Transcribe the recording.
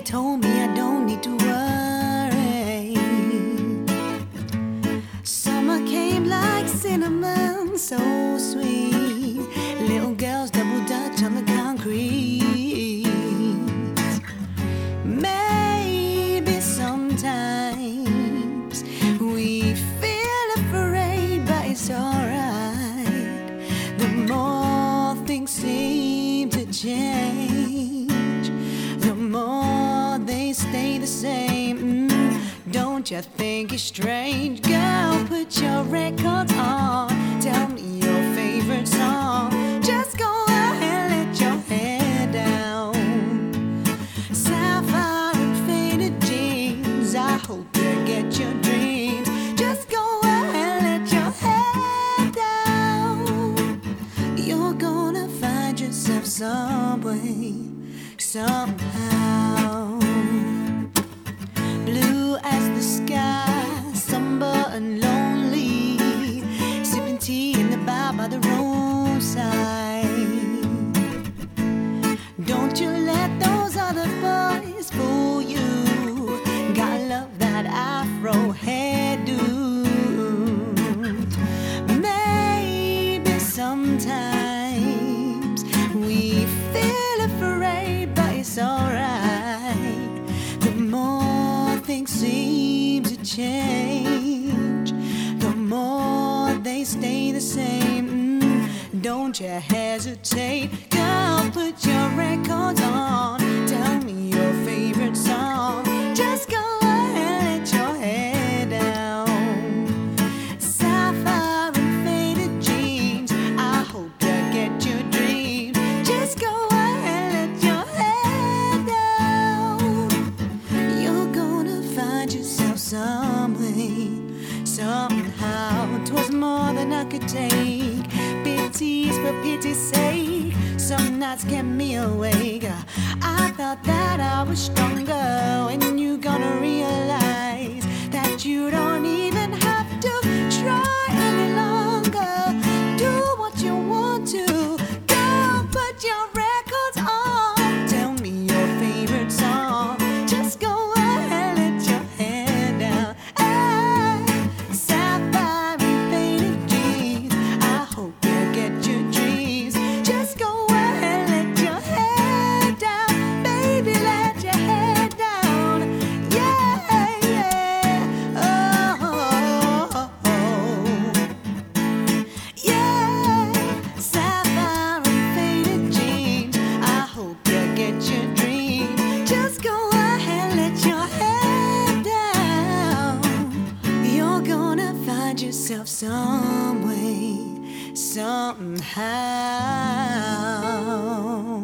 told me I don't need to worry. Summer came like cinnamon, so sweet. Little girls double dutch on the concrete. Maybe sometimes we feel afraid, but it's alright. The more things seem to change, the more they stay the same. Don't you think it's strange? Girl, put your records on. Tell me your favorite song. Just go ahead, let your hair down. Sapphire and faded jeans, I hope you get your dreams. Just go ahead, let your hair down. You're gonna find yourself some way, somehow. Blue as the sky, somber and lonely, sipping tea in the bar by the roadside. Don't you let those other boys fool you. Gotta love that afro hairdo. Maybe sometimes we feel afraid, but it's alright. The more things seem to change, the more they stay the same. Don't you hesitate, girl, put your records on. Tell me your favorite song. Just go ahead, let your hair down. Sapphire and faded jeans, I hope you get your dreams. Just go ahead, let your hair down. You're gonna find yourself some way, somehow. 'Twas more than I could take. Pities for pity's sake. Some nights kept me awake. I thought that I was stronger. When you gonna realize that you don't even have to try any longer? Do what you want to. Go put your records on. Tell me your favorite song. Just go ahead, let your hair down. Hey, sapphire and faded jeans, I hope you get your dreams. Just go ahead, let your hair down. Baby, let your hair down. Yeah, yeah. Oh, oh, oh. Yeah, sapphire and faded jeans, I hope you get your dreams. Just go ahead, let your hair down. You're gonna find yourself some way, somehow.